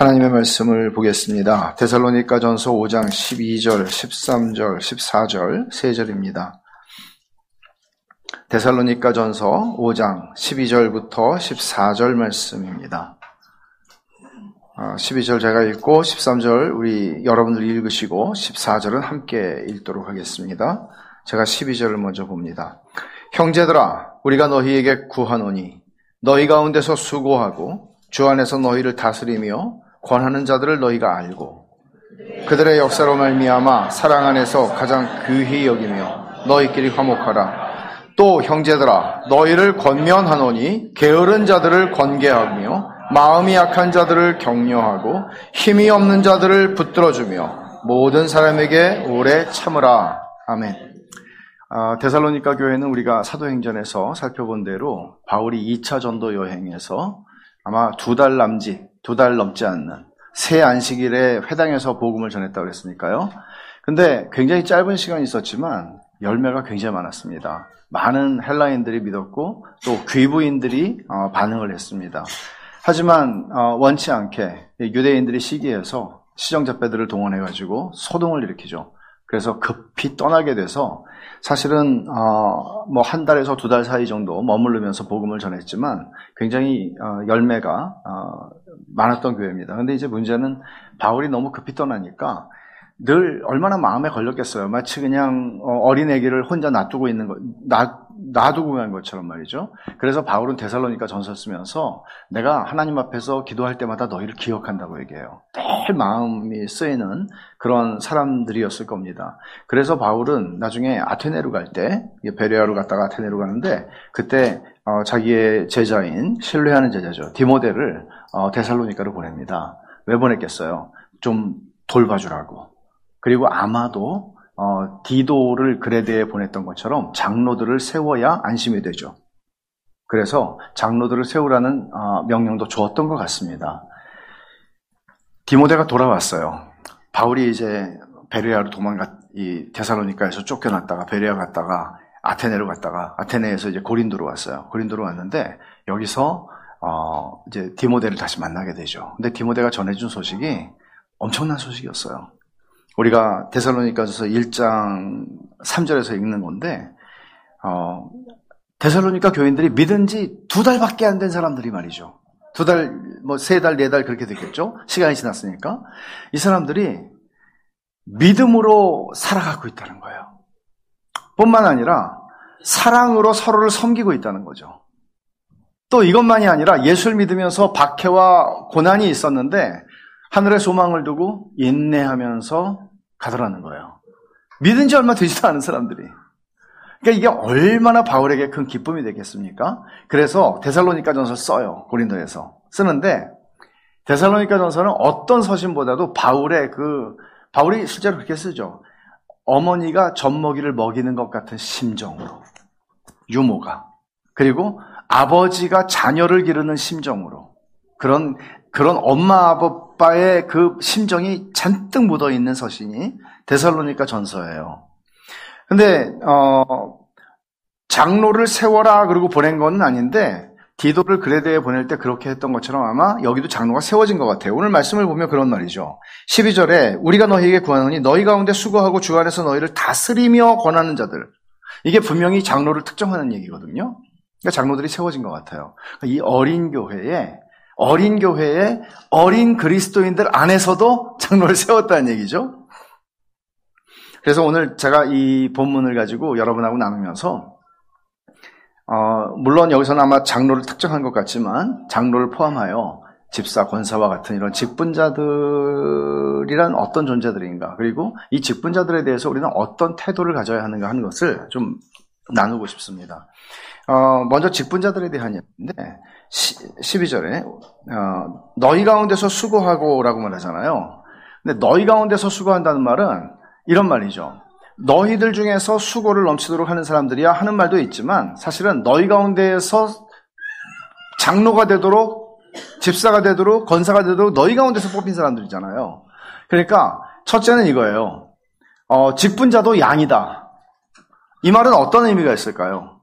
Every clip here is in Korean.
하나님의 말씀을 보겠습니다. 데살로니가전서 5장 12절, 13절, 14절 세 절입니다. 데살로니가전서 5장 12절부터 14절 말씀입니다. 12절 제가 읽고 13절 우리 여러분들이 읽으시고 14절은 함께 읽도록 하겠습니다. 제가 12절을 먼저 봅니다. 형제들아, 우리가 너희에게 구하노니 너희 가운데서 수고하고 주 안에서 너희를 다스리며 권하는 자들을 너희가 알고 그들의 역사로 말미암아 사랑 안에서 가장 귀히 여기며 너희끼리 화목하라. 또 형제들아, 너희를 권면하노니 게으른 자들을 권계하며 마음이 약한 자들을 격려하고 힘이 없는 자들을 붙들어주며 모든 사람에게 오래 참으라. 아멘. 데살로니가 교회는 우리가 사도행전에서 살펴본 대로 바울이 2차 전도 여행에서 아마 2달 넘지 않는 새 안식일에 회당에서 복음을 전했다고 했으니까요. 근데 굉장히 짧은 시간이 있었지만 열매가 굉장히 많았습니다. 많은 헬라인들이 믿었고 또 귀부인들이 반응을 했습니다. 하지만 원치 않게 유대인들이 시기해서 시정잡배들을 동원해가지고 소동을 일으키죠. 그래서 급히 떠나게 돼서 사실은 뭐 한 달에서 2달 사이 정도 머무르면서 복음을 전했지만 굉장히 열매가 많았던 교회입니다. 그런데 이제 문제는 바울이 너무 급히 떠나니까 늘 얼마나 마음에 걸렸겠어요. 마치 그냥 어린 애기를 혼자 놔두고 간 것처럼 말이죠. 그래서 바울은 데살로니가 전서 쓰면서 내가 하나님 앞에서 기도할 때마다 너희를 기억한다고 얘기해요. 늘 마음이 쓰이는 그런 사람들이었을 겁니다. 그래서 바울은 나중에 아테네로 갈 때, 베레아로 갔다가 아테네로 가는데 그때 자기의 제자인 신뢰하는 제자죠. 디모데를 데살로니가로 보냅니다. 왜 보냈겠어요? 좀 돌봐주라고. 그리고 아마도 디도를 그레데에 보냈던 것처럼 장로들을 세워야 안심이 되죠. 그래서 장로들을 세우라는 명령도 주었던 것 같습니다. 디모데가 돌아왔어요. 바울이 이제 베레아로 이 데살로니가에서 쫓겨났다가 베레아 갔다가 아테네로 갔다가 아테네에서 이제 고린도로 왔어요. 고린도로 왔는데 여기서 이제 디모데를 다시 만나게 되죠. 근데 디모데가 전해준 소식이 엄청난 소식이었어요. 우리가 데살로니가전서 1장 3절에서 읽는 건데 데살로니가 교인들이 믿은 지 2달밖에 안 된 사람들이 말이죠. 2달, 3달, 4달 그렇게 됐겠죠? 시간이 지났으니까. 이 사람들이 믿음으로 살아가고 있다는 거예요. 뿐만 아니라 사랑으로 서로를 섬기고 있다는 거죠. 또 이것만이 아니라 예수를 믿으면서 박해와 고난이 있었는데 하늘에 소망을 두고 인내하면서 가더라는 거예요. 믿은 지 얼마 되지도 않은 사람들이. 그러니까 이게 얼마나 바울에게 큰 기쁨이 되겠습니까? 그래서 데살로니가전서 써요. 고린도에서. 쓰는데 데살로니가전서는 어떤 서신보다도 바울이 실제로 그렇게 쓰죠. 어머니가 젖먹이를 먹이는 것 같은 심정으로. 유모가. 그리고 아버지가 자녀를 기르는 심정으로. 그런 엄마 아빠의 그 심정이 잔뜩 묻어있는 서신이 데살로니가 전서예요. 근데 장로를 세워라 그러고 보낸 건 아닌데 디도를 그레데에 보낼 때 그렇게 했던 것처럼 아마 여기도 장로가 세워진 것 같아요. 오늘 말씀을 보면 그런 말이죠. 12절에 우리가 너희에게 구하노니 너희 가운데 수고하고 주 안에서 너희를 다스리며 권하는 자들. 이게 분명히 장로를 특정하는 얘기거든요. 그러니까 장로들이 세워진 것 같아요. 이 어린 교회에 어린 그리스도인들 안에서도 장로를 세웠다는 얘기죠. 그래서 오늘 제가 이 본문을 가지고 여러분하고 나누면서 물론 여기서는 아마 장로를 특정한 것 같지만 장로를 포함하여 집사, 권사와 같은 이런 직분자들이란 어떤 존재들인가, 그리고 이 직분자들에 대해서 우리는 어떤 태도를 가져야 하는가 하는 것을 좀 나누고 싶습니다. 먼저 직분자들에 대한 얘기인데 12절에 너희 가운데서 수고하고 라고 말하잖아요. 근데 너희 가운데서 수고한다는 말은 이런 말이죠. 너희들 중에서 수고를 넘치도록 하는 사람들이야 하는 말도 있지만 사실은 너희 가운데에서 장로가 되도록, 집사가 되도록, 권사가 되도록 너희 가운데서 뽑힌 사람들이잖아요. 그러니까 첫째는 이거예요. 직분자도 양이다. 이 말은 어떤 의미가 있을까요?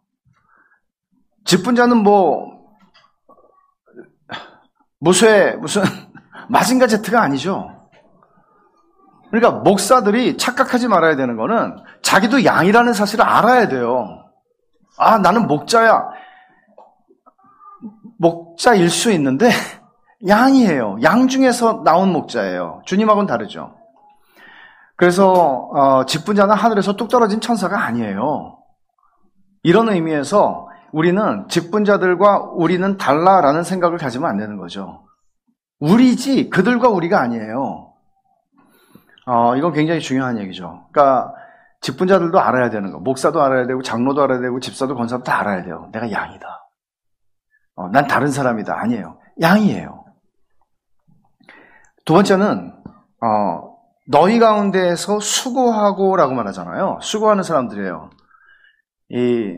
직분자는 무슨 마징가 제트가 아니죠. 그러니까 목사들이 착각하지 말아야 되는 거는 자기도 양이라는 사실을 알아야 돼요. 아, 나는 목자야. 목자일 수 있는데 양이에요. 양 중에서 나온 목자예요. 주님하고는 다르죠. 그래서 직분자는 하늘에서 뚝 떨어진 천사가 아니에요. 이런 의미에서 우리는 직분자들과 우리는 달라라는 생각을 가지면 안 되는 거죠. 우리지 그들과 우리가 아니에요. 이건 굉장히 중요한 얘기죠. 그러니까 직분자들도 알아야 되는 거, 목사도 알아야 되고 장로도 알아야 되고 집사도 권사도 다 알아야 돼요. 내가 양이다. 난 다른 사람이다. 아니에요. 양이에요. 두 번째는 너희 가운데에서 수고하고라고 말하잖아요. 수고하는 사람들이에요. 이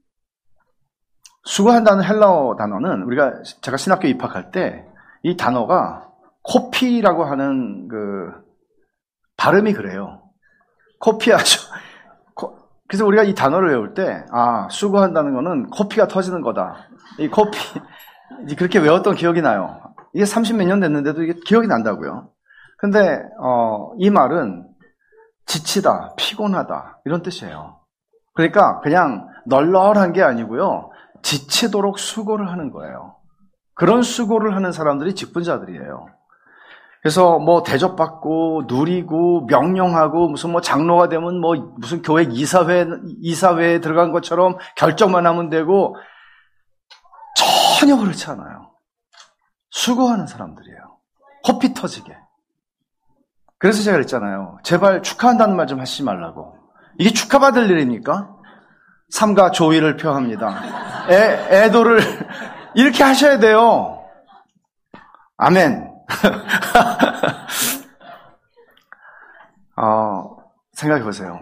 수고한다는 헬라어 단어는 제가 신학교 입학할 때 이 단어가 코피라고 하는 그 발음이 그래요. 코피하죠. 그래서 우리가 이 단어를 외울 때 수고한다는 거는 코피가 터지는 거다. 이 코피 그렇게 외웠던 기억이 나요. 이게 30몇 년 됐는데도 이게 기억이 난다고요. 근데 이 말은 지치다, 피곤하다 이런 뜻이에요. 그러니까 그냥 널널한 게 아니고요. 지치도록 수고를 하는 거예요. 그런 수고를 하는 사람들이 직분자들이에요. 그래서 뭐 대접받고 누리고 명령하고 무슨 뭐 장로가 되면 뭐 무슨 교회 이사회에 들어간 것처럼 결정만 하면 되고 전혀 그렇지 않아요. 수고하는 사람들이에요. 코피 터지게. 그래서 제가 그랬잖아요. 제발 축하한다는 말 좀 하시지 말라고. 이게 축하받을 일입니까? 삼가 조의를 표합니다. 애도를 이렇게 하셔야 돼요. 아멘. 생각해 보세요.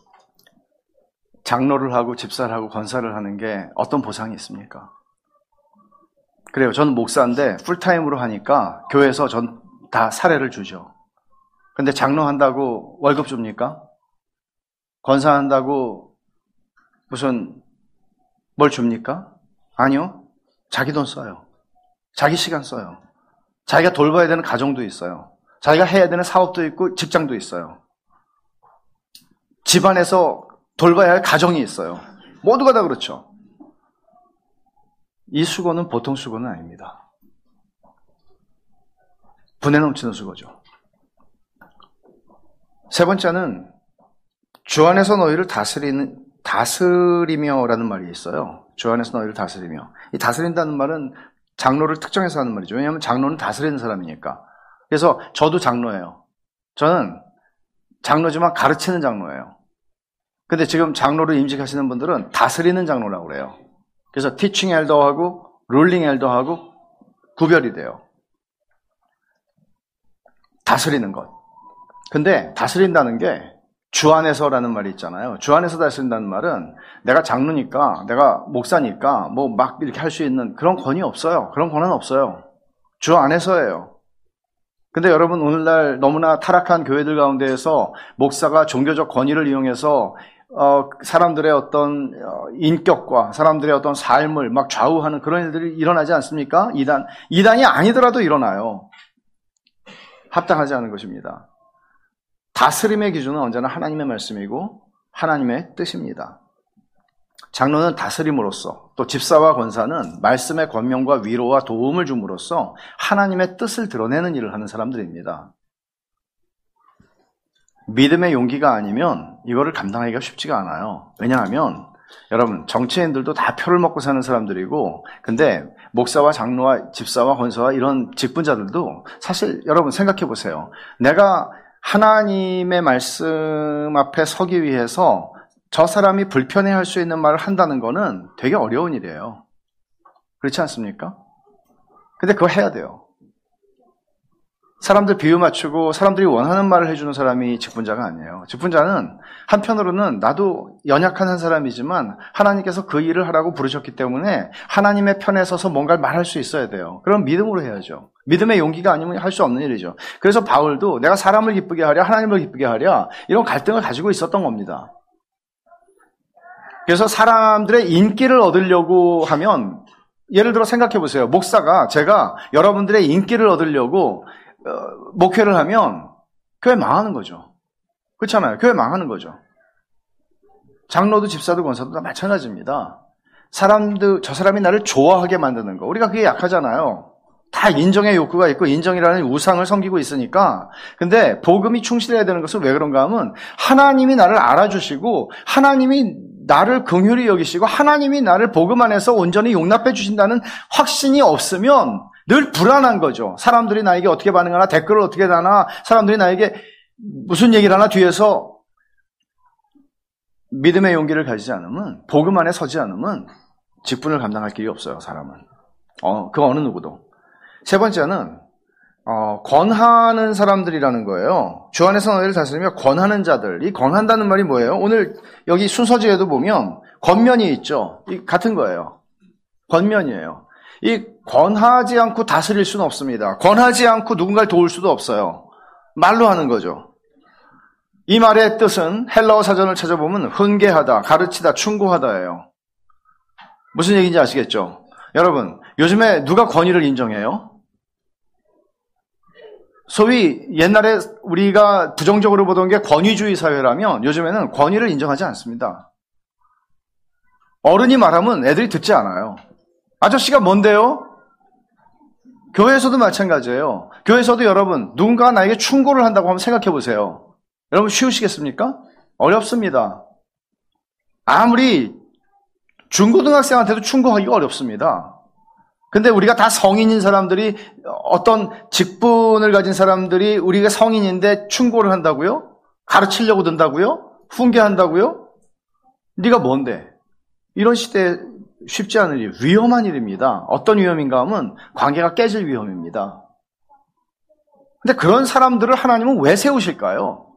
장로를 하고 집사를 하고 권사를 하는 게 어떤 보상이 있습니까? 그래요. 저는 목사인데 풀타임으로 하니까 교회에서 전 다 사례를 주죠. 근데 장로 한다고 월급 줍니까? 권사 한다고 무슨 뭘 줍니까? 아니요. 자기 돈 써요. 자기 시간 써요. 자기가 돌봐야 되는 가정도 있어요. 자기가 해야 되는 사업도 있고 직장도 있어요. 집안에서 돌봐야 할 가정이 있어요. 모두가 다 그렇죠. 이 수고는 보통 수고는 아닙니다. 분에 넘치는 수고죠. 세 번째는 주 안에서 너희를 다스리며라는 말이 있어요. 주 안에서 너희를 다스리며. 이 다스린다는 말은 장로를 특정해서 하는 말이죠. 왜냐하면 장로는 다스리는 사람이니까. 그래서 저도 장로예요. 저는 장로지만 가르치는 장로예요. 근데 지금 장로를 임직하시는 분들은 다스리는 장로라고 그래요. 그래서 티칭 엘더하고 룰링 엘더하고 구별이 돼요. 다스리는 것. 근데 다스린다는 게 주 안에서라는 말이 있잖아요. 주 안에서 다스린다는 말은 내가 장로니까, 내가 목사니까 뭐 막 이렇게 할 수 있는 그런 권위 없어요. 그런 권한 없어요. 주 안에서예요. 근데 여러분 오늘날 너무나 타락한 교회들 가운데에서 목사가 종교적 권위를 이용해서 사람들의 어떤 인격과 사람들의 어떤 삶을 막 좌우하는 그런 일들이 일어나지 않습니까? 이단이 아니더라도 일어나요. 합당하지 않은 것입니다. 다스림의 기준은 언제나 하나님의 말씀이고 하나님의 뜻입니다. 장로는 다스림으로써 또 집사와 권사는 말씀의 권명과 위로와 도움을 줌으로써 하나님의 뜻을 드러내는 일을 하는 사람들입니다. 믿음의 용기가 아니면 이거를 감당하기가 쉽지가 않아요. 왜냐하면 여러분 정치인들도 다 표를 먹고 사는 사람들이고 근데 목사와 장로와 집사와 권사와 이런 직분자들도 사실 여러분 생각해 보세요. 내가 하나님의 말씀 앞에 서기 위해서 저 사람이 불편해할 수 있는 말을 한다는 거는 되게 어려운 일이에요. 그렇지 않습니까? 근데 그거 해야 돼요. 사람들 비유 맞추고 사람들이 원하는 말을 해주는 사람이 직분자가 아니에요. 직분자는 한편으로는 나도 연약한 한 사람이지만 하나님께서 그 일을 하라고 부르셨기 때문에 하나님의 편에 서서 뭔가를 말할 수 있어야 돼요. 그럼 믿음으로 해야죠. 믿음의 용기가 아니면 할 수 없는 일이죠. 그래서 바울도 내가 사람을 기쁘게 하랴 하나님을 기쁘게 하랴 이런 갈등을 가지고 있었던 겁니다. 그래서 사람들의 인기를 얻으려고 하면 예를 들어 생각해 보세요. 목사가 제가 여러분들의 인기를 얻으려고 목회를 하면 교회 망하는 거죠. 그렇잖아요. 교회 망하는 거죠. 장로도 집사도 권사도 다 마찬가지입니다. 저 사람이 나를 좋아하게 만드는 거. 우리가 그게 약하잖아요. 다 인정의 욕구가 있고 인정이라는 우상을 섬기고 있으니까. 근데 복음이 충실해야 되는 것은 왜 그런가 하면 하나님이 나를 알아주시고 하나님이 나를 긍휼히 여기시고 하나님이 나를 복음 안에서 온전히 용납해 주신다는 확신이 없으면 늘 불안한 거죠. 사람들이 나에게 어떻게 반응하나, 댓글을 어떻게 다나, 사람들이 나에게 무슨 얘기를 하나 뒤에서 믿음의 용기를 가지지 않으면, 복음 안에 서지 않으면 직분을 감당할 길이 없어요, 사람은. 그 어느 누구도. 세 번째는 권하는 사람들이라는 거예요. 주 안에서 너희를 다스리며 권하는 자들. 이 권한다는 말이 뭐예요? 오늘 여기 순서지에도 보면 권면이 있죠. 이 같은 거예요. 권면이에요. 이 권하지 않고 다스릴 수는 없습니다. 권하지 않고 누군가를 도울 수도 없어요. 말로 하는 거죠. 이 말의 뜻은 헬라어 사전을 찾아보면 훈계하다, 가르치다, 충고하다예요. 무슨 얘기인지 아시겠죠? 여러분, 요즘에 누가 권위를 인정해요? 소위 옛날에 우리가 부정적으로 보던 게 권위주의 사회라면 요즘에는 권위를 인정하지 않습니다. 어른이 말하면 애들이 듣지 않아요. 아저씨가 뭔데요? 교회에서도 마찬가지예요. 교회에서도 여러분, 누군가가 나에게 충고를 한다고 한번 생각해 보세요. 여러분 쉬우시겠습니까? 어렵습니다. 아무리 중고등학생한테도 충고하기가 어렵습니다. 근데 우리가 다 성인인 사람들이, 어떤 직분을 가진 사람들이 우리가 성인인데 충고를 한다고요? 가르치려고 든다고요? 훈계한다고요? 네가 뭔데? 이런 시대에 쉽지 않은 일, 위험한 일입니다. 어떤 위험인가 하면 관계가 깨질 위험입니다. 근데 그런 사람들을 하나님은 왜 세우실까요?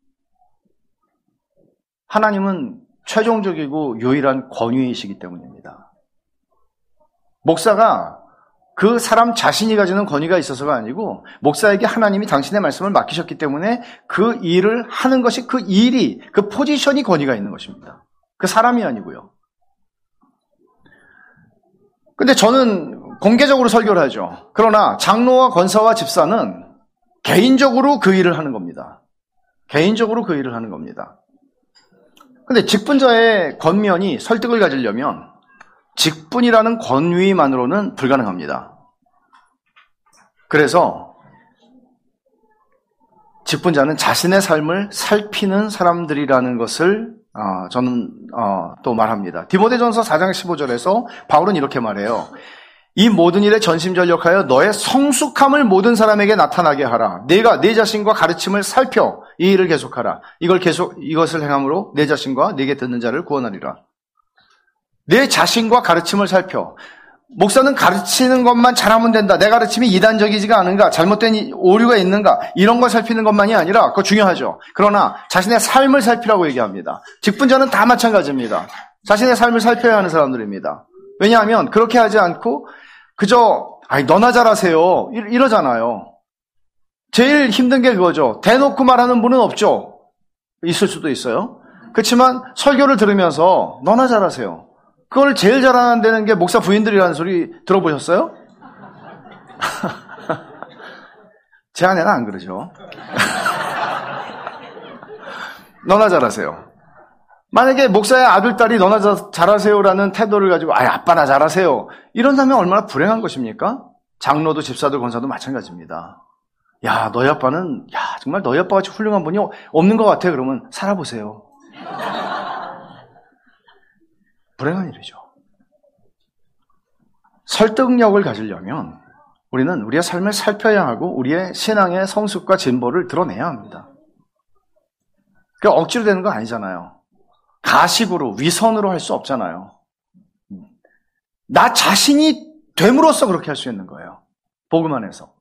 하나님은 최종적이고 유일한 권위이시기 때문입니다. 목사가 그 사람 자신이 가지는 권위가 있어서가 아니고 목사에게 하나님이 당신의 말씀을 맡기셨기 때문에 그 일을 하는 것이, 그 일이, 그 포지션이 권위가 있는 것입니다. 그 사람이 아니고요. 근데 저는 공개적으로 설교를 하죠. 그러나 장로와 권사와 집사는 개인적으로 그 일을 하는 겁니다. 개인적으로 그 일을 하는 겁니다. 근데 직분자의 권면이 설득을 가지려면 직분이라는 권위만으로는 불가능합니다. 그래서 직분자는 자신의 삶을 살피는 사람들이라는 것을 저는 또 말합니다. 디모데전서 4장 15절에서 바울은 이렇게 말해요. 이 모든 일에 전심전력하여 너의 성숙함을 모든 사람에게 나타나게 하라. 네가 네 자신과 가르침을 살펴 이 일을 계속하라. 이것을 행함으로 네 자신과 네게 듣는 자를 구원하리라. 내 자신과 가르침을 살펴. 목사는 가르치는 것만 잘하면 된다. 내 가르침이 이단적이지가 않은가, 잘못된 오류가 있는가, 이런 걸 살피는 것만이 아니라, 그거 중요하죠. 그러나 자신의 삶을 살피라고 얘기합니다. 직분자는 다 마찬가지입니다. 자신의 삶을 살펴야 하는 사람들입니다. 왜냐하면 그렇게 하지 않고 그저 너나 잘하세요 이러잖아요. 제일 힘든 게 그거죠. 대놓고 말하는 분은 없죠. 있을 수도 있어요. 그렇지만 설교를 들으면서 너나 잘하세요. 그걸 제일 잘하는 게 목사 부인들이라는 소리 들어보셨어요? 제 아내는 안 그러죠. 너나 잘하세요. 만약에 목사의 아들, 딸이 너나 잘하세요라는 태도를 가지고 아빠나 잘하세요 이런다면 얼마나 불행한 것입니까? 장로도 집사도 권사도 마찬가지입니다. 야, 너희 아빠는 정말 너희 아빠같이 훌륭한 분이 없는 것 같아. 그러면 살아보세요. 불행한 일이죠. 설득력을 가지려면 우리는 우리의 삶을 살펴야 하고 우리의 신앙의 성숙과 진보를 드러내야 합니다. 그게 억지로 되는 거 아니잖아요. 가식으로, 위선으로 할 수 없잖아요. 나 자신이 됨으로써 그렇게 할 수 있는 거예요. 복음 안에서.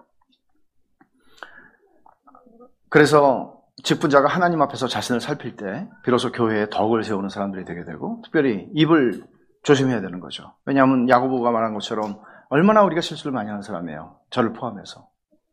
그래서 직분자가 하나님 앞에서 자신을 살필 때 비로소 교회에 덕을 세우는 사람들이 되게 되고, 특별히 입을 조심해야 되는 거죠. 왜냐하면 야고보가 말한 것처럼 얼마나 우리가 실수를 많이 하는 사람이에요. 저를 포함해서.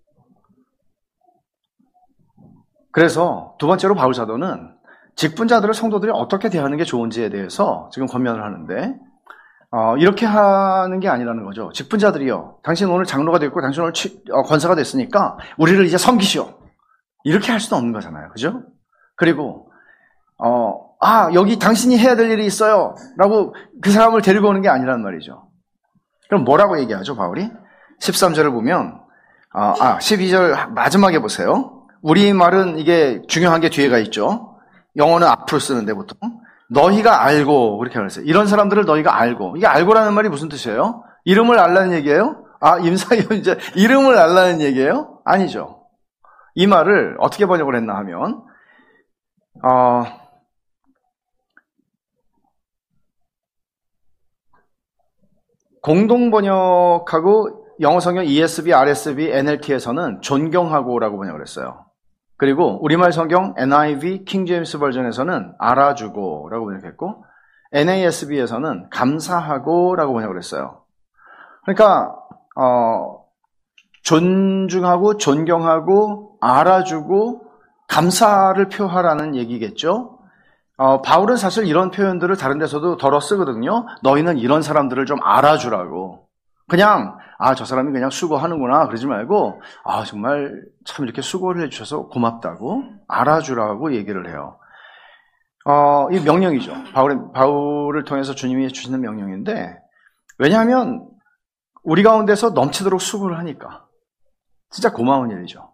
그래서 두 번째로 바울 사도는 직분자들을 성도들이 어떻게 대하는 게 좋은지에 대해서 지금 권면을 하는데, 이렇게 하는 게 아니라는 거죠. 직분자들이요. 당신 오늘 장로가 됐고 당신 오늘 권사가 됐으니까 우리를 이제 섬기시오. 이렇게 할 수는 없는 거잖아요. 그죠? 그리고 여기 당신이 해야 될 일이 있어요. 라고 그 사람을 데리고 오는 게 아니란 말이죠. 그럼 뭐라고 얘기하죠, 바울이? 13절을 보면 12절 마지막에 보세요. 우리말은 이게 중요한 게 뒤에가 있죠. 영어는 앞으로 쓰는데 보통 너희가 알고 그렇게 말했어요. 이런 사람들을 너희가 알고. 이게 알고라는 말이 무슨 뜻이에요? 이름을 알라는 얘기예요? 임사위원장 이름을 알라는 얘기예요? 아니죠. 이 말을 어떻게 번역을 했나 하면 공동 번역하고 영어 성경 ESV, RSV, NLT에서는 존경하고라고 번역을 했어요. 그리고 우리말 성경 NIV, 킹 제임스 버전에서는 알아주고라고 번역했고 NASB에서는 감사하고라고 번역을 했어요. 그러니까 존중하고 존경하고 알아주고 감사를 표하라는 얘기겠죠. 바울은 사실 이런 표현들을 다른 데서도 덜어 쓰거든요. 너희는 이런 사람들을 좀 알아주라고. 그냥 저 사람이 그냥 수고하는구나 그러지 말고 정말 참 이렇게 수고를 해주셔서 고맙다고 알아주라고 얘기를 해요. 이 명령이죠. 바울을 통해서 주님이 주시는 명령인데 왜냐하면 우리 가운데서 넘치도록 수고를 하니까 진짜 고마운 일이죠.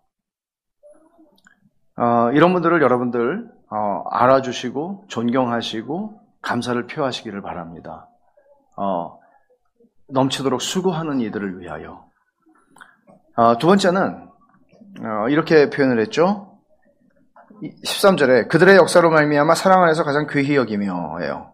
이런 분들을 여러분들 알아주시고 존경하시고 감사를 표하시기를 바랍니다. 넘치도록 수고하는 이들을 위하여. 두 번째는 이렇게 표현을 했죠. 13절에 그들의 역사로 말미암아 사랑 안에서 가장 귀히 여기며 해요.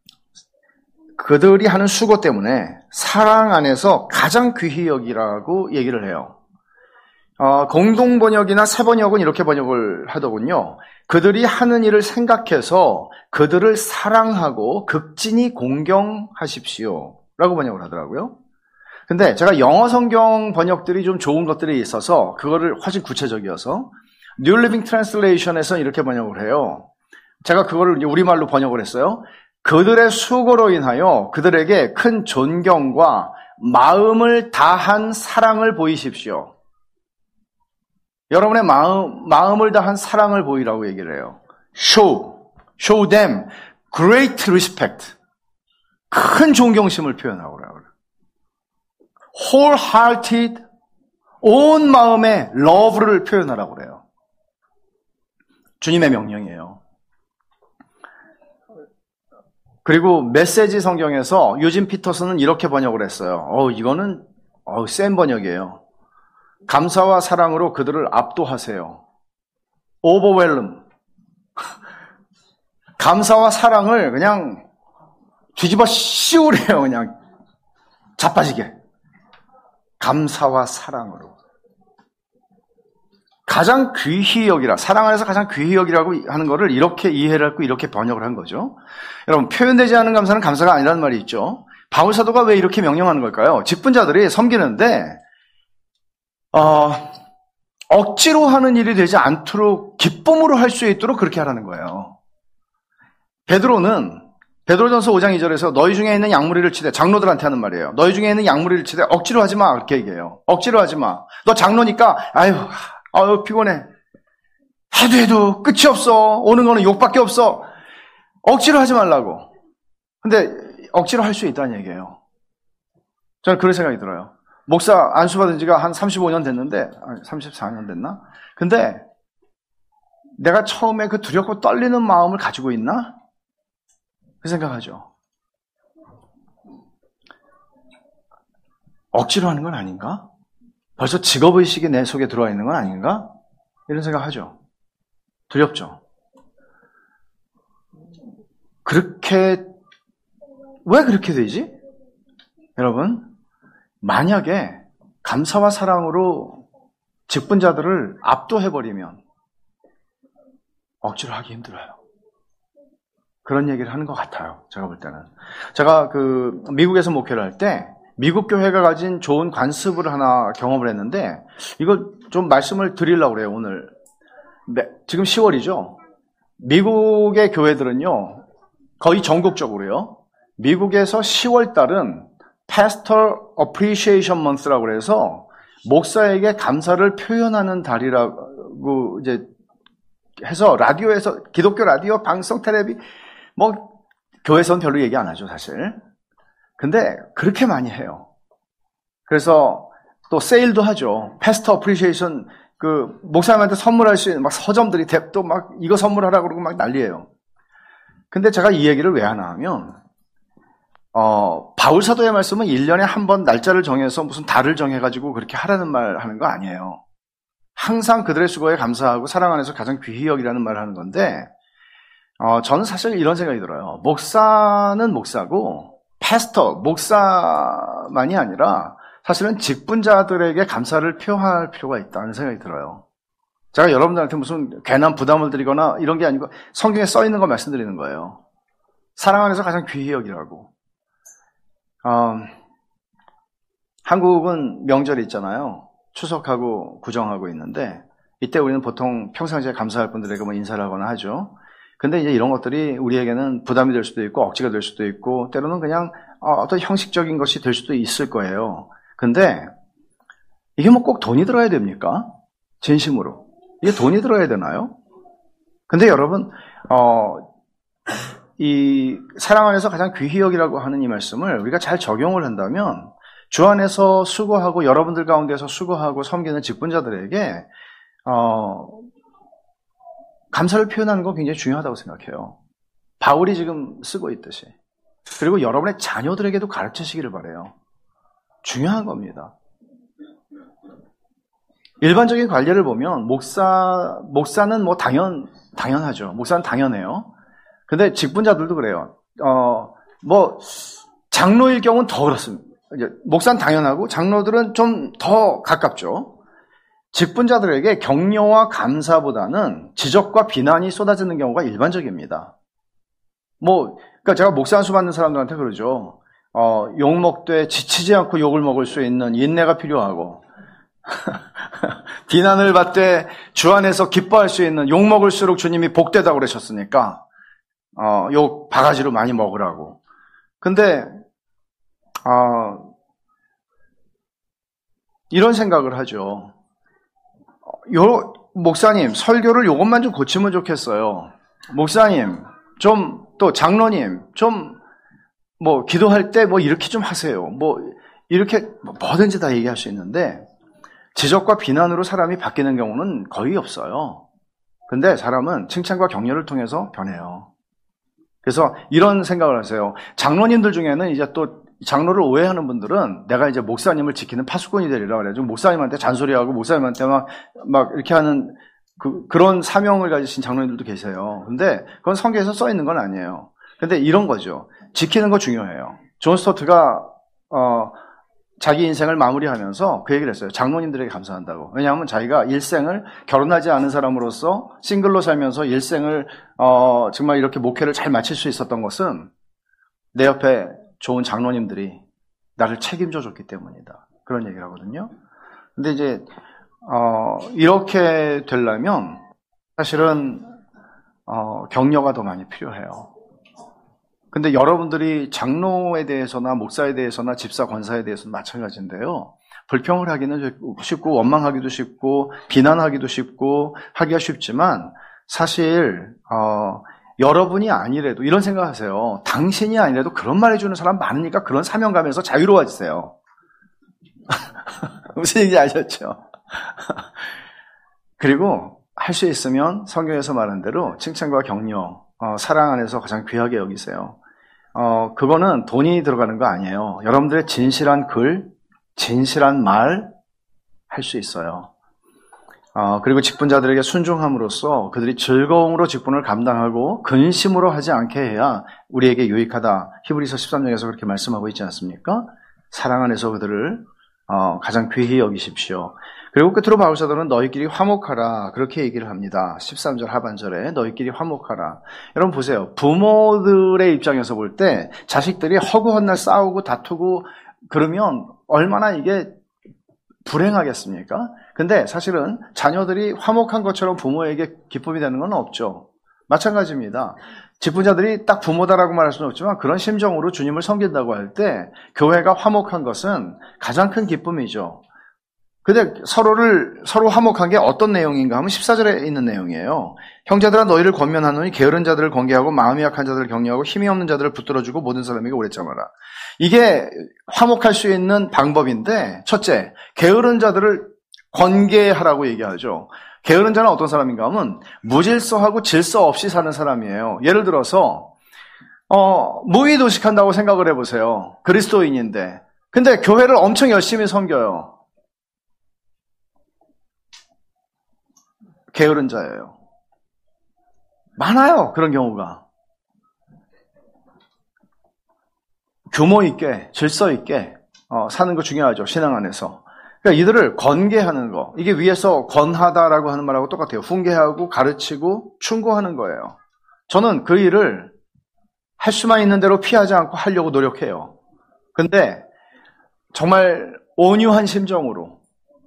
그들이 하는 수고 때문에 사랑 안에서 가장 귀히 여기라고 얘기를 해요. 공동 번역이나 새 번역은 이렇게 번역을 하더군요. 그들이 하는 일을 생각해서 그들을 사랑하고 극진히 공경하십시오 라고 번역을 하더라고요. 근데 제가 영어 성경 번역들이 좀 좋은 것들이 있어서 그거를 훨씬 구체적이어서 New Living Translation에서는 이렇게 번역을 해요. 제가 그거를 우리말로 번역을 했어요. 그들의 수고로 인하여 그들에게 큰 존경과 마음을 다한 사랑을 보이십시오. 여러분의 마음을 다한 사랑을 보이라고 얘기를 해요. Show them great respect. 큰 존경심을 표현하고 그래요. Wholehearted, 온 마음의 love를 표현하라고 그래요. 주님의 명령이에요. 그리고 메시지 성경에서 유진 피터슨은 이렇게 번역을 했어요. 이거는 센 번역이에요. 감사와 사랑으로 그들을 압도하세요. Overwhelm. 감사와 사랑을 그냥 뒤집어 씌우래요. 그냥 자빠지게. 감사와 사랑으로. 가장 귀히 여기라. 사랑 안에서 가장 귀히 여기라고 하는 거를 이렇게 이해를 하고 이렇게 번역을 한 거죠. 여러분, 표현되지 않은 감사는 감사가 아니라는 말이 있죠. 바울 사도가 왜 이렇게 명령하는 걸까요? 직분자들이 섬기는데 억지로 하는 일이 되지 않도록 기쁨으로 할 수 있도록 그렇게 하라는 거예요. 베드로전서 5장 2절에서 너희 중에 있는 양무리를 치되, 장로들한테 하는 말이에요. 너희 중에 있는 양무리를 치되 억지로 하지 마 그렇게 얘기해요. 억지로 하지 마. 너 장로니까 아유 피곤해. 해도 끝이 없어. 오는 거는 욕밖에 없어. 억지로 하지 말라고. 근데 억지로 할 수 있다는 얘기예요. 저는 그런 생각이 들어요. 목사 안수 받은 지가 한 35년 됐는데 34년 됐나? 근데 내가 처음에 그 두렵고 떨리는 마음을 가지고 있나? 그 생각하죠. 억지로 하는 건 아닌가? 벌써 직업의식이 내 속에 들어와 있는 건 아닌가? 이런 생각하죠. 두렵죠. 왜 그렇게 되지? 여러분, 만약에 감사와 사랑으로 직분자들을 압도해버리면 억지로 하기 힘들어요. 그런 얘기를 하는 것 같아요. 제가 볼 때는. 제가 미국에서 목회를 할 때 미국 교회가 가진 좋은 관습을 하나 경험을 했는데 이거 좀 말씀을 드리려고 그래요, 오늘. 지금 10월이죠. 미국의 교회들은요, 거의 전국적으로요, 미국에서 10월 달은 Pastor Appreciation Month라고 해서 목사에게 감사를 표현하는 달이라고 이제 해서 라디오에서 기독교 라디오 방송 텔레비 뭐 교회에서는 별로 얘기 안 하죠 사실. 근데 그렇게 많이 해요. 그래서 또 세일도 하죠. Pastor Appreciation 그 목사님한테 선물할 수 있는 막 서점들이 또 막 이거 선물하라고 그러고 막 난리예요. 근데 제가 이 얘기를 왜 하나 하면 바울 사도의 말씀은 1년에 한 번 날짜를 정해서 무슨 달을 정해가지고 그렇게 하라는 말 하는 거 아니에요. 항상 그들의 수고에 감사하고 사랑 안에서 가장 귀히 여기라는 말을 하는 건데 저는 사실 이런 생각이 들어요. 목사는 목사고 패스터, 목사만이 아니라 사실은 직분자들에게 감사를 표할 필요가 있다는 생각이 들어요. 제가 여러분들한테 무슨 괜한 부담을 드리거나 이런 게 아니고 성경에 써 있는 거 말씀드리는 거예요. 사랑 안에서 가장 귀히 여기라고. 한국은 명절이 있잖아요. 추석하고 구정하고 있는데 이때 우리는 보통 평상시에 감사할 분들에게 뭐 인사를 하거나 하죠. 근데 이제 이런 것들이 우리에게는 부담이 될 수도 있고 억지가 될 수도 있고 때로는 그냥 어떤 형식적인 것이 될 수도 있을 거예요. 근데 이게 뭐 꼭 돈이 들어야 됩니까? 진심으로. 이게 돈이 들어야 되나요? 근데 여러분 이 사랑 안에서 가장 귀히 여기라고 하는 이 말씀을 우리가 잘 적용을 한다면 주 안에서 수고하고 여러분들 가운데서 수고하고 섬기는 직분자들에게 감사를 표현하는 건 굉장히 중요하다고 생각해요. 바울이 지금 쓰고 있듯이. 그리고 여러분의 자녀들에게도 가르치시기를 바라요. 중요한 겁니다. 일반적인 관례를 보면 목사는 뭐 당연하죠. 목사는 당연해요. 근데 직분자들도 그래요. 뭐 장로일 경우는 더 그렇습니다. 이제 목사는 당연하고 장로들은 좀 더 가깝죠. 직분자들에게 격려와 감사보다는 지적과 비난이 쏟아지는 경우가 일반적입니다. 그러니까 제가 목사 안수 받는 사람들한테 그러죠. 욕 먹되 지치지 않고 욕을 먹을 수 있는 인내가 필요하고 비난을 받되 주 안에서 기뻐할 수 있는 욕 먹을수록 주님이 복되다고 그러셨으니까 욕 바가지로 많이 먹으라고. 근데 이런 생각을 하죠. 목사님 설교를 요것만 좀 고치면 좋겠어요. 목사님 또 장로님 기도할 때 이렇게 좀 하세요. 이렇게 뭐든지 다 얘기할 수 있는데 지적과 비난으로 사람이 바뀌는 경우는 거의 없어요. 근데 사람은 칭찬과 격려를 통해서 변해요. 그래서 이런 생각을 하세요. 장로님들 중에는 이제 또 장로를 오해하는 분들은 내가 이제 목사님을 지키는 파수꾼이 되리라 그래요. 목사님한테 잔소리하고 목사님한테 막 이렇게 하는 그런 사명을 가지신 장로님들도 계세요. 근데 그건 성경에서 써 있는 건 아니에요. 근데 이런 거죠. 지키는 거 중요해요. 존 스토트가 자기 인생을 마무리하면서 그 얘기를 했어요. 장로님들에게 감사한다고. 왜냐하면 자기가 일생을 결혼하지 않은 사람으로서 싱글로 살면서 일생을 정말 이렇게 목회를 잘 마칠 수 있었던 것은 내 옆에 좋은 장로님들이 나를 책임져 줬기 때문이다. 그런 얘기를 하거든요. 근데 이제 이렇게 되려면 사실은 격려가 더 많이 필요해요. 근데 여러분들이 장로에 대해서나 목사에 대해서나 집사 권사에 대해서는 마찬가지인데요. 불평을 하기는 쉽고 원망하기도 쉽고 비난하기도 쉽고 하기가 쉽지만 사실 여러분이 아니래도 이런 생각하세요. 당신이 아니래도 그런 말 해주는 사람 많으니까 그런 사명감에서 자유로워지세요. 무슨 얘기인지 아셨죠? 그리고 할 수 있으면 성경에서 말한 대로 칭찬과 격려, 사랑 안에서 가장 귀하게 여기세요. 그거는 돈이 들어가는 거 아니에요. 여러분들의 진실한 글, 진실한 말 할 수 있어요. 그리고 직분자들에게 순종함으로써 그들이 즐거움으로 직분을 감당하고 근심으로 하지 않게 해야 우리에게 유익하다. 히브리서 13장에서 그렇게 말씀하고 있지 않습니까? 사랑 안에서 그들을 가장 귀히 여기십시오. 그리고 끝으로 바울 사도는 너희끼리 화목하라 그렇게 얘기를 합니다. 13절 하반절에 너희끼리 화목하라. 여러분 보세요. 부모들의 입장에서 볼 때 자식들이 허구한 날 싸우고 다투고 그러면 얼마나 이게 불행하겠습니까? 근데 사실은 자녀들이 화목한 것처럼 부모에게 기쁨이 되는 건 없죠. 마찬가지입니다. 직분자들이 딱 부모다라고 말할 수는 없지만 그런 심정으로 주님을 섬긴다고 할 때 교회가 화목한 것은 가장 큰 기쁨이죠. 근데 서로 화목한 게 어떤 내용인가 하면 14절에 있는 내용이에요. 형제들아 너희를 권면하노니 게으른 자들을 권계하고 마음이 약한 자들을 격려하고 힘이 없는 자들을 붙들어주고 모든 사람에게 오래 참아라. 이게 화목할 수 있는 방법인데, 첫째, 게으른 자들을 권계하라고 얘기하죠. 게으른 자는 어떤 사람인가 하면 무질서하고 질서 없이 사는 사람이에요. 예를 들어서 무의도식한다고 생각을 해보세요. 그리스도인인데 근데 교회를 엄청 열심히 섬겨요. 게으른 자예요. 많아요. 그런 경우가. 규모 있게 질서 있게 사는 거 중요하죠. 신앙 안에서. 그러니까 이들을 권계하는 거, 이게 위에서 권하다라고 하는 말하고 똑같아요. 훈계하고 가르치고 충고하는 거예요. 저는 그 일을 할 수만 있는 대로 피하지 않고 하려고 노력해요. 근데 정말 온유한 심정으로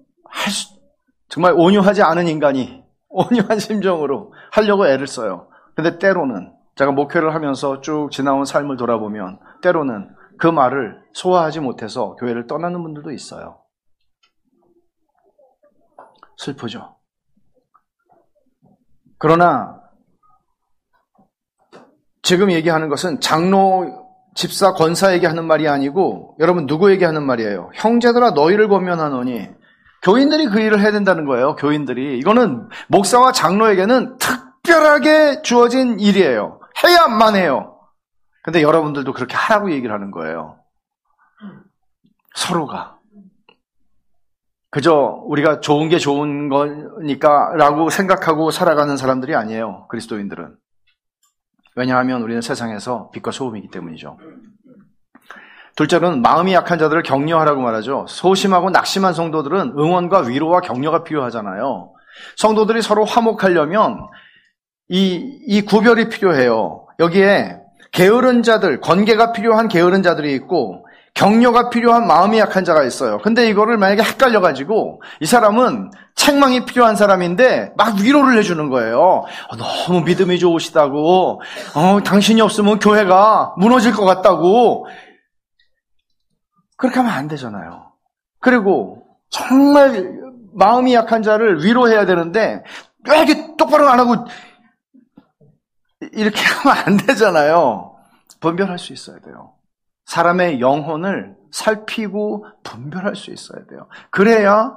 정말 온유하지 않은 인간이 온유한 심정으로 하려고 애를 써요. 근데 때로는 제가 목회를 하면서 쭉 지나온 삶을 돌아보면 때로는 그 말을 소화하지 못해서 교회를 떠나는 분들도 있어요. 슬프죠. 그러나 지금 얘기하는 것은 장로, 집사, 권사에게 하는 말이 아니고 여러분 누구에게 하는 말이에요? 형제들아 너희를 권면하노니. 교인들이 그 일을 해야 된다는 거예요. 교인들이. 이거는 목사와 장로에게는 특별하게 주어진 일이에요. 해야만 해요. 근데 여러분들도 그렇게 하라고 얘기를 하는 거예요. 서로가. 그저 우리가 좋은 게 좋은 거니까 라고 생각하고 살아가는 사람들이 아니에요. 그리스도인들은. 왜냐하면 우리는 세상에서 빛과 소금이기 때문이죠. 둘째로는 마음이 약한 자들을 격려하라고 말하죠. 소심하고 낙심한 성도들은 응원과 위로와 격려가 필요하잖아요. 성도들이 서로 화목하려면 이 구별이 필요해요. 여기에 게으른 자들, 권계가 필요한 게으른 자들이 있고 격려가 필요한 마음이 약한 자가 있어요. 근데 이거를 만약에 헷갈려가지고 이 사람은 책망이 필요한 사람인데 막 위로를 해주는 거예요. 너무 믿음이 좋으시다고, 당신이 없으면 교회가 무너질 것 같다고. 그렇게 하면 안 되잖아요. 그리고 정말 마음이 약한 자를 위로해야 되는데 왜 이렇게 똑바로 안 하고 이렇게 하면 안 되잖아요. 분별할 수 있어야 돼요. 사람의 영혼을 살피고 분별할 수 있어야 돼요. 그래야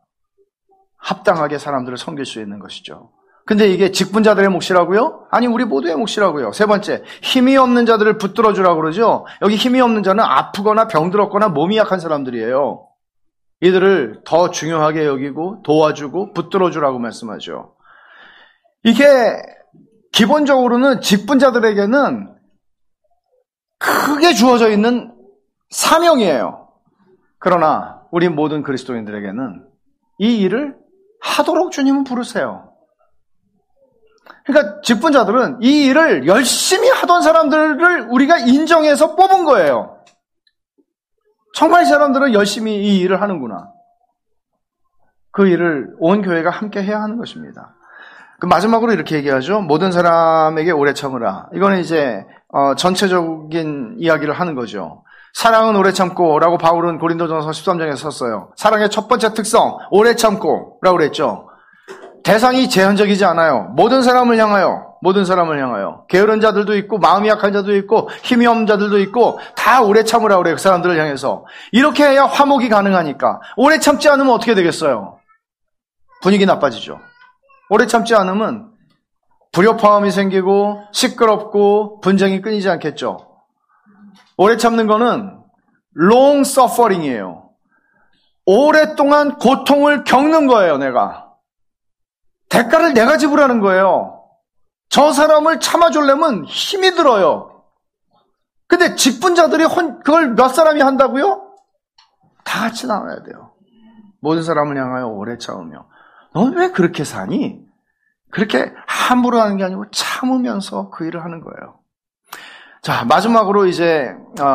합당하게 사람들을 섬길 수 있는 것이죠. 근데 이게 직분자들의 몫이라고요? 아니, 우리 모두의 몫이라고요. 세 번째, 힘이 없는 자들을 붙들어주라고 그러죠. 여기 힘이 없는 자는 아프거나 병들었거나 몸이 약한 사람들이에요. 이들을 더 중요하게 여기고 도와주고 붙들어주라고 말씀하죠. 이게 기본적으로는 직분자들에게는 크게 주어져 있는 사명이에요. 그러나 우리 모든 그리스도인들에게는 이 일을 하도록 주님은 부르세요. 그러니까 직분자들은 이 일을 열심히 하던 사람들을 우리가 인정해서 뽑은 거예요. 정말 이 사람들은 열심히 이 일을 하는구나. 그 일을 온 교회가 함께 해야 하는 것입니다. 그 마지막으로 이렇게 얘기하죠. 모든 사람에게 오래 참으라. 이거는 이제 전체적인 이야기를 하는 거죠. 사랑은 오래 참고 라고 바울은 고린도전서 13장에 썼어요. 사랑의 첫 번째 특성, 오래 참고 라고 그랬죠. 대상이 제한적이지 않아요. 모든 사람을 향하여. 게으른 자들도 있고 마음이 약한 자도 있고 힘이 없는 자들도 있고 다 오래 참으라고 그래요. 그 사람들을 향해서. 이렇게 해야 화목이 가능하니까. 오래 참지 않으면 어떻게 되겠어요? 분위기 나빠지죠. 오래 참지 않으면 불협화음이 생기고 시끄럽고 분쟁이 끊이지 않겠죠. 오래 참는 거는 long suffering이에요. 오랫동안 고통을 겪는 거예요, 내가. 대가를 내가 지불하는 거예요. 저 사람을 참아주려면 힘이 들어요. 근데 직분자들이 그걸 몇 사람이 한다고요? 다 같이 나와야 돼요. 모든 사람을 향하여 오래 참으며. 넌 왜 그렇게 사니? 그렇게 함부로 하는 게 아니고 참으면서 그 일을 하는 거예요. 자, 마지막으로 이제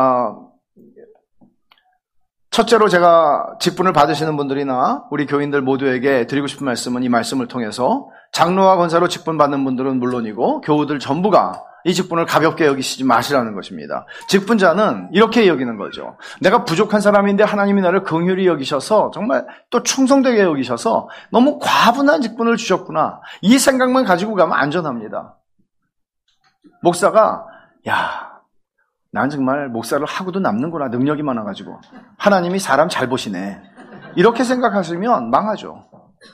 첫째로 제가 직분을 받으시는 분들이나 우리 교인들 모두에게 드리고 싶은 말씀은 이 말씀을 통해서 장로와 권사로 직분 받는 분들은 물론이고 교우들 전부가 이 직분을 가볍게 여기시지 마시라는 것입니다. 직분자는 이렇게 여기는 거죠. 내가 부족한 사람인데 하나님이 나를 긍휼히 여기셔서 정말 또 충성되게 여기셔서 너무 과분한 직분을 주셨구나. 이 생각만 가지고 가면 안전합니다. 목사가 난 정말 목사를 하고도 남는구나. 능력이 많아가지고. 하나님이 사람 잘 보시네. 이렇게 생각하시면 망하죠.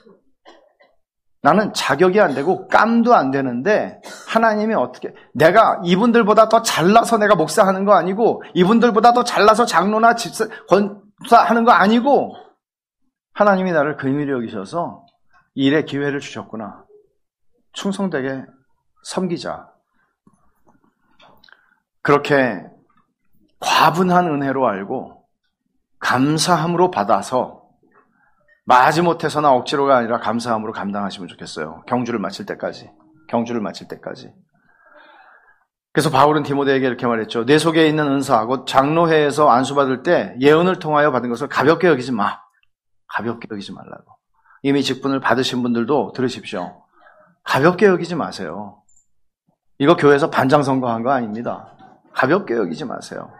나는 자격이 안 되고 깜도 안 되는데 하나님이 어떻게, 내가 이분들보다 더 잘나서 내가 목사하는 거 아니고 이분들보다 더 잘나서 장로나 권사하는 거 아니고 하나님이 나를 긍휼히 여기셔서 일의 기회를 주셨구나. 충성되게 섬기자. 그렇게 과분한 은혜로 알고 감사함으로 받아서 마지못해서나 억지로가 아니라 감사함으로 감당하시면 좋겠어요. 경주를 마칠 때까지. 그래서 바울은 디모데에게 이렇게 말했죠. 내 속에 있는 은사, 곧 장로회에서 안수받을 때 예언을 통하여 받은 것을 가볍게 여기지 마. 가볍게 여기지 말라고. 이미 직분을 받으신 분들도 들으십시오. 가볍게 여기지 마세요. 이거 교회에서 반장 선거한 거 아닙니다. 가볍게 여기지 마세요.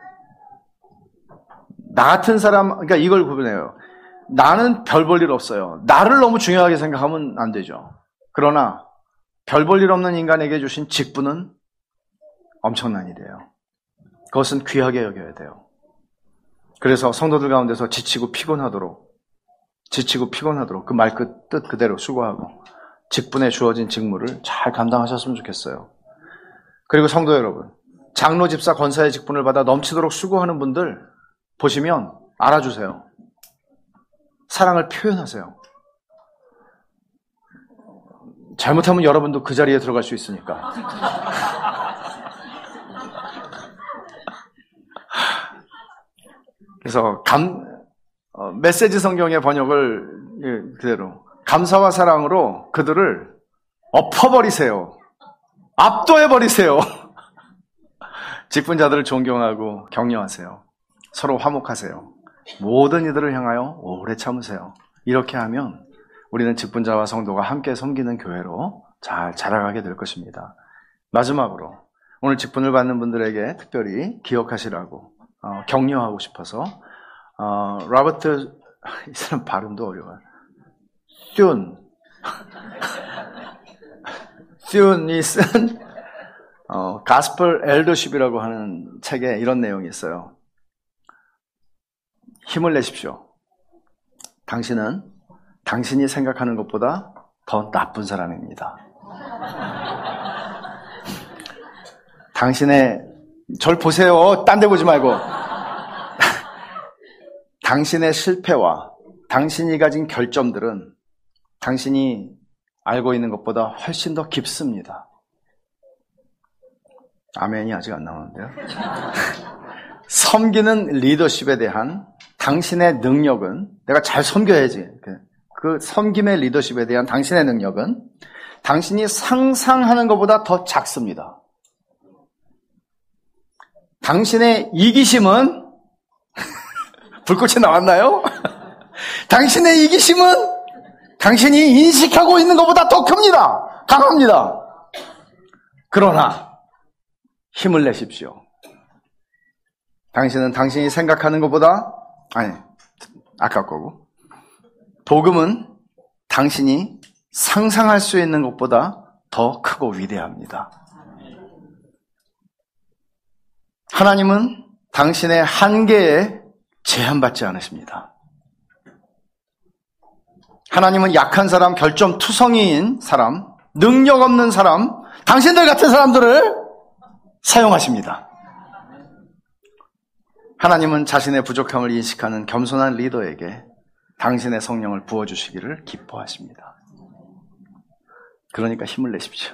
나 같은 사람, 그러니까 이걸 구분해요. 나는 별 볼 일 없어요. 나를 너무 중요하게 생각하면 안 되죠. 그러나 별 볼 일 없는 인간에게 주신 직분은 엄청난 일이에요. 그것은 귀하게 여겨야 돼요. 그래서 성도들 가운데서 지치고 피곤하도록 그 말 뜻 그대로 수고하고 직분에 주어진 직무를 잘 감당하셨으면 좋겠어요. 그리고 성도 여러분, 장로, 집사, 권사의 직분을 받아 넘치도록 수고하는 분들 보시면 알아주세요. 사랑을 표현하세요. 잘못하면 여러분도 그 자리에 들어갈 수 있으니까. 그래서 메시지 성경의 번역을 그대로 감사와 사랑으로 그들을 엎어버리세요. 압도해버리세요. 직분자들을 존경하고 격려하세요. 서로 화목하세요. 모든 이들을 향하여 오래 참으세요. 이렇게 하면 우리는 직분자와 성도가 함께 섬기는 교회로 잘 자라가게 될 것입니다. 마지막으로 오늘 직분을 받는 분들에게 특별히 기억하시라고 격려하고 싶어서 로버트, 이 사람 발음도 어려워요. 늠이 쓴 가스펠 엘더십이라고 하는 책에 이런 내용이 있어요. 힘을 내십시오. 당신은 당신이 생각하는 것보다 더 나쁜 사람입니다. 절 보세요. 딴 데 보지 말고. 당신의 실패와 당신이 가진 결점들은 당신이 알고 있는 것보다 훨씬 더 깊습니다. 아멘이 아직 안 나오는데요. 섬기는 리더십에 대한 당신의 능력은, 내가 잘 섬겨야지. 그 섬김의 리더십에 대한 당신의 능력은 당신이 상상하는 것보다 더 작습니다. 당신의 이기심은 불꽃이 나왔나요? 당신의 이기심은 당신이 인식하고 있는 것보다 더 큽니다. 강합니다. 그러나 힘을 내십시오. 당신은 당신이 생각하는 것보다, 아까 거고, 복음은 당신이 상상할 수 있는 것보다 더 크고 위대합니다. 하나님은 당신의 한계에 제한받지 않으십니다. 하나님은 약한 사람, 결점투성이인 사람, 능력 없는 사람, 당신들 같은 사람들을 사용하십니다. 하나님은 자신의 부족함을 인식하는 겸손한 리더에게 당신의 성령을 부어주시기를 기뻐하십니다. 그러니까 힘을 내십시오.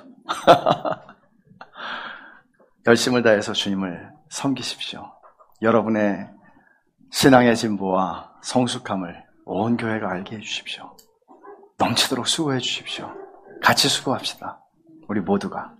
열심을 다해서 주님을 섬기십시오. 여러분의 신앙의 진보와 성숙함을 온 교회가 알게 해주십시오. 넘치도록 수고해 주십시오. 같이 수고합시다. 우리 모두가.